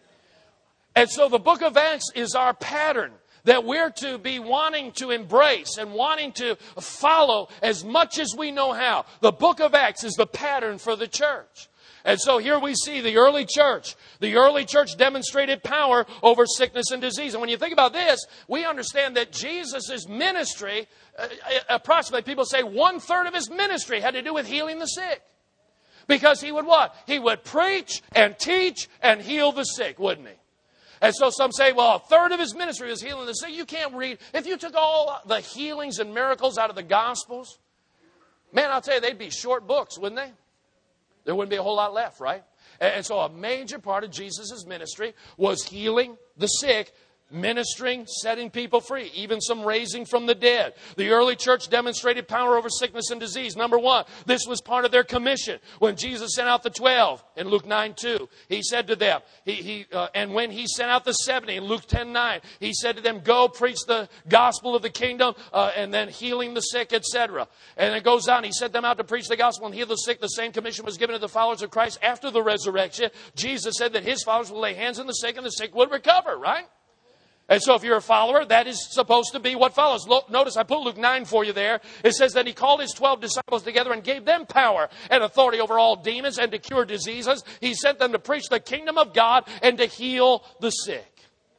And so the book of Acts is our pattern that we're to be wanting to embrace and wanting to follow as much as we know how. The book of Acts is the pattern for the church. And so here we see the early church. The early church demonstrated power over sickness and disease. And when you think about this, we understand that Jesus' ministry, approximately, people say 1/3 of His ministry had to do with healing the sick. Because He would what? He would preach and teach and heal the sick, wouldn't He? And so some say, well, 1/3 of His ministry is healing the sick. You can't read. If you took all the healings and miracles out of the Gospels, man, I'll tell you, they'd be short books, wouldn't they? There wouldn't be a whole lot left, right? And so a major part of Jesus' ministry was healing the sick, ministering, setting people free, even some raising from the dead. The early church demonstrated power over sickness and disease. Number 1, this was part of their commission. When Jesus sent out the 12 in Luke 9:2, He said to them, and when He sent out the 70 in Luke 10:9, He said to them, go preach the gospel of the kingdom, and then healing the sick, etc. And it goes on, He sent them out to preach the gospel and heal the sick. The same commission was given to the followers of Christ after the resurrection. Jesus said that His followers would lay hands on the sick and the sick would recover, right? And so if you're a follower, that is supposed to be what follows. Notice I put Luke 9 for you there. It says that He called His 12 disciples together and gave them power and authority over all demons and to cure diseases. He sent them to preach the kingdom of God and to heal the sick.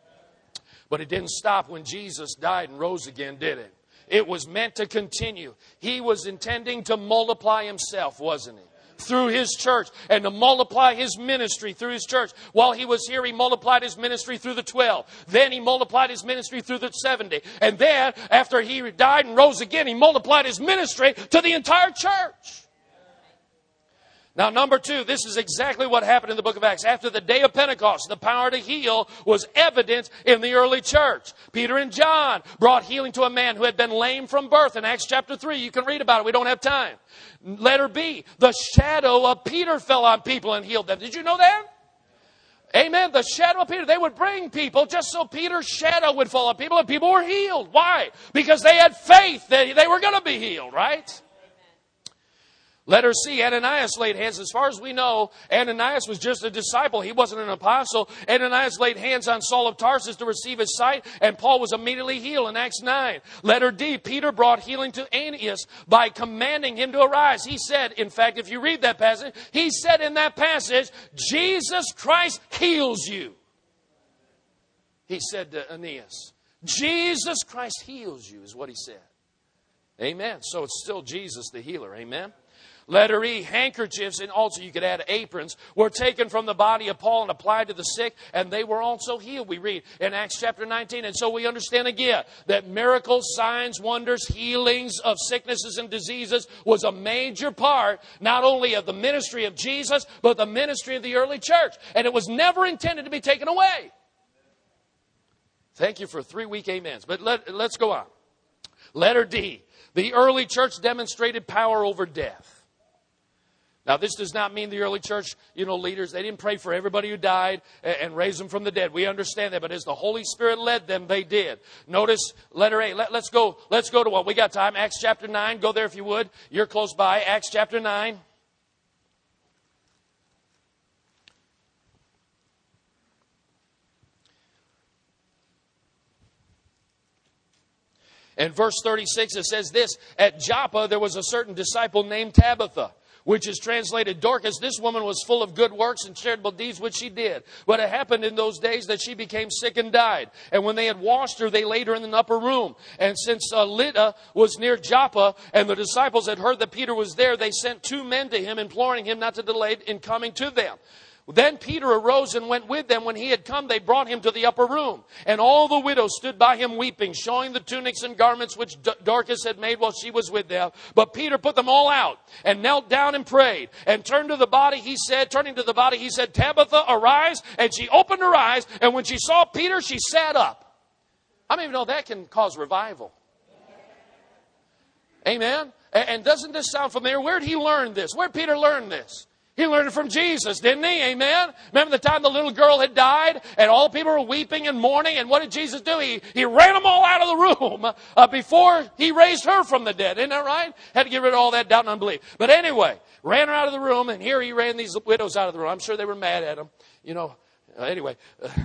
But it didn't stop when Jesus died and rose again, did it? It was meant to continue. He was intending to multiply Himself, wasn't He? Through His church and to multiply His ministry through His church. While He was here, He multiplied His ministry through the 12. Then He multiplied His ministry through the 70. And then, after He died and rose again, He multiplied His ministry to the entire church. Now, number 2, this is exactly what happened in the book of Acts. After the day of Pentecost, the power to heal was evident in the early church. Peter and John brought healing to a man who had been lame from birth. In Acts chapter 3, you can read about it. We don't have time. Letter B, the shadow of Peter fell on people and healed them. Did you know that? Amen. The shadow of Peter. They would bring people just so Peter's shadow would fall on people and people were healed. Why? Because they had faith that they were going to be healed, right? Letter C, Ananias laid hands. As far as we know, Ananias was just a disciple. He wasn't an apostle. Ananias laid hands on Saul of Tarsus to receive his sight, and Paul was immediately healed in Acts 9. Letter D, Peter brought healing to Aeneas by commanding him to arise. He said, in fact, if you read that passage, he said in that passage, Jesus Christ heals you. He said to Aeneas, Jesus Christ heals you, is what he said. Amen. So it's still Jesus the healer. Amen. Letter E, handkerchiefs, and also you could add aprons, were taken from the body of Paul and applied to the sick, and they were also healed, we read in Acts chapter 19. And so we understand again that miracles, signs, wonders, healings of sicknesses and diseases was a major part, not only of the ministry of Jesus, but the ministry of the early church. And it was never intended to be taken away. Thank you for 3-week amens. But let's go on. Letter D, the early church demonstrated power over death. Now, this does not mean the early church, leaders, they didn't pray for everybody who died and raise them from the dead. We understand that, but as the Holy Spirit led them, they did. Notice letter A. Let's go to what we got time. Acts chapter 9. Go there if you would. You're close by. Acts chapter 9. In verse 36, it says this, at Joppa there was a certain disciple named Tabitha, which is translated Dorcas. This woman was full of good works and charitable deeds, which she did. But it happened in those days that she became sick and died. And when they had washed her, they laid her in an upper room. And since Lydda was near Joppa, and the disciples had heard that Peter was there, they sent 2 men to him, imploring him not to delay in coming to them. Then Peter arose and went with them. When he had come, they brought him to the upper room. And all the widows stood by him weeping, showing the tunics and garments which Dorcas had made while she was with them. But Peter put them all out and knelt down and prayed. And turning to the body, he said, Tabitha, arise. And she opened her eyes. And when she saw Peter, she sat up. I don't even know that can cause revival. Amen. And doesn't this sound familiar? Where did he learn this? Where did Peter learn this? He learned it from Jesus, didn't he? Amen? Remember the time the little girl had died and all the people were weeping and mourning? And what did Jesus do? He ran them all out of the room before he raised her from the dead. Isn't that right? Had to get rid of all that doubt and unbelief. But anyway, ran her out of the room, and here he ran these widows out of the room. I'm sure they were mad at him. Anyway.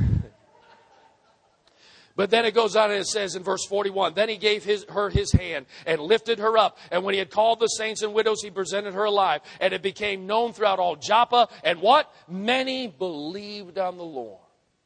But then it goes on and it says in verse 41, then he gave her his hand and lifted her up. And when he had called the saints and widows, he presented her alive. And it became known throughout all Joppa. And what? Many believed on the Lord.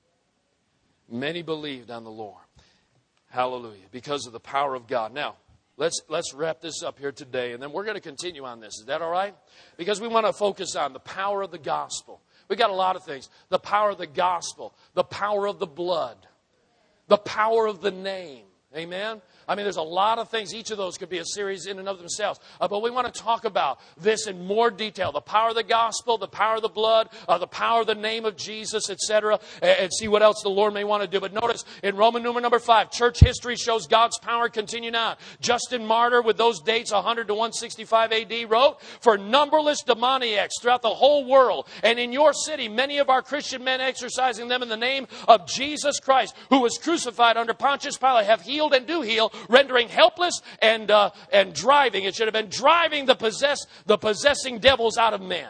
Many believed on the Lord. Hallelujah. Because of the power of God. Now, let's wrap this up here today. And then we're going to continue on this. Is that all right? Because we want to focus on the power of the gospel. We got a lot of things. The power of the gospel. The power of the blood. The power of the name. Amen? I mean, there's a lot of things. Each of those could be a series in and of themselves. But we want to talk about this in more detail. The power of the gospel, the power of the blood, the power of the name of Jesus, etc. And see what else the Lord may want to do. But notice in Roman numeral number 5, church history shows God's power continuing on. Justin Martyr, with those dates 100 to 165 AD, wrote, for numberless demoniacs throughout the whole world and in your city, many of our Christian men exercising them in the name of Jesus Christ, who was crucified under Pontius Pilate, have healed and do heal, rendering helpless and driving. It should have been driving the possessing devils out of men.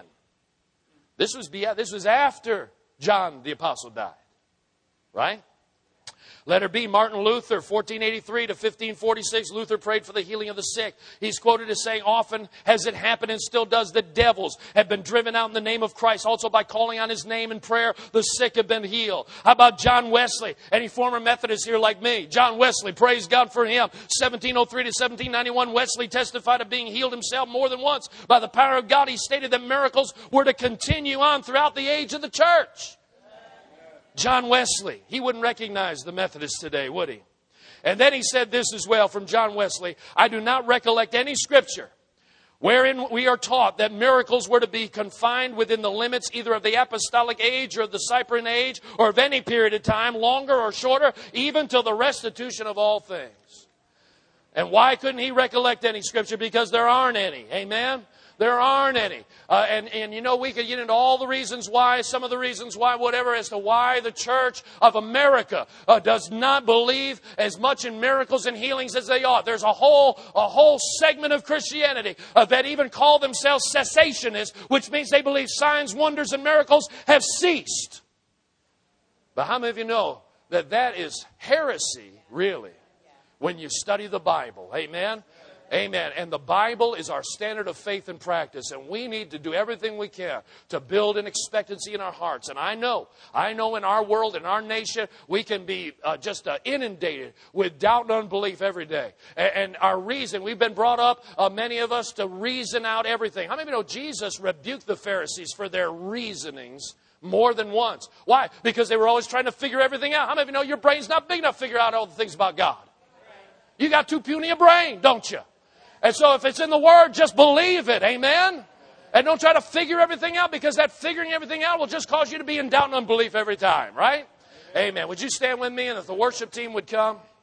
This was after John the Apostle died. Right? Letter B, Martin Luther, 1483 to 1546. Luther prayed for the healing of the sick. He's quoted as saying, often has it happened and still does, the devils have been driven out in the name of Christ. Also by calling on his name in prayer, the sick have been healed. How about John Wesley? Any former Methodist here like me? John Wesley, praise God for him. 1703 to 1791, Wesley testified of being healed himself more than once by the power of God. He stated that miracles were to continue on throughout the age of the church. John Wesley, he wouldn't recognize the Methodists today, would he? And then he said this as well from John Wesley, I do not recollect any scripture wherein we are taught that miracles were to be confined within the limits either of the apostolic age or of the Cyprian age or of any period of time, longer or shorter, even till the restitution of all things. And why couldn't he recollect any scripture? Because there aren't any. Amen? There aren't any. We could get into all the reasons why, some of the reasons why, whatever, as to why the Church of America does not believe as much in miracles and healings as they ought. There's a whole segment of Christianity that even call themselves cessationists, which means they believe signs, wonders, and miracles have ceased. But how many of you know that is heresy, really, when you study the Bible? Amen? Amen. And the Bible is our standard of faith and practice. And we need to do everything we can to build an expectancy in our hearts. And I know in our world, in our nation, we can be just inundated with doubt and unbelief every day. And our reason, we've been brought up, many of us, to reason out everything. How many of you know Jesus rebuked the Pharisees for their reasonings more than once? Why? Because they were always trying to figure everything out. How many of you know your brain's not big enough to figure out all the things about God? You got too puny a brain, don't you? And so if it's in the Word, just believe it. Amen? And don't try to figure everything out, because that figuring everything out will just cause you to be in doubt and unbelief every time, right? Amen. Would you stand with me, and if the worship team would come?